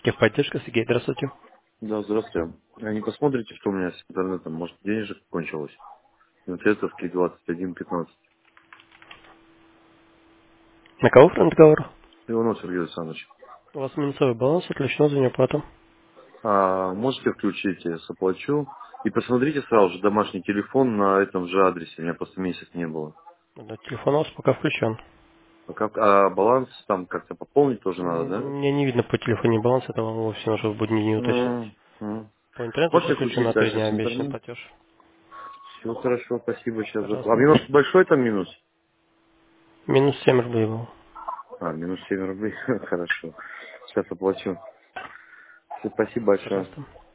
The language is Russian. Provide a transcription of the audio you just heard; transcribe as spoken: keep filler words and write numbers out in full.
Техподдержка, Сергей, здравствуйте. Да, здравствуйте. А не посмотрите, что у меня с интернетом? Может, денежек кончилось? Интернетовский двадцать один пятнадцать. На кого разговор? Иванов Сергей Александрович. У вас минусовой баланс отключен за неуплату. А можете включить, я заплачу. И посмотрите сразу же домашний телефон на этом же адресе. У меня просто месяц не было. Да, телефон у вас пока включен. А, как, а баланс там как-то пополнить тоже надо, да? Мне не видно по телефону баланс, это вам вовсе нужно в будни не уточнять. М, м. По интернету все Можете включено включить на три дальше дня с обещанный интернета? платеж. Все хорошо, спасибо. Сейчас зап- А Пожалуйста. минус большой там минус? Минус семь рублей был. А, минус семь рублей. Хорошо. Сейчас оплачу. Всё, спасибо большое. Пожалуйста.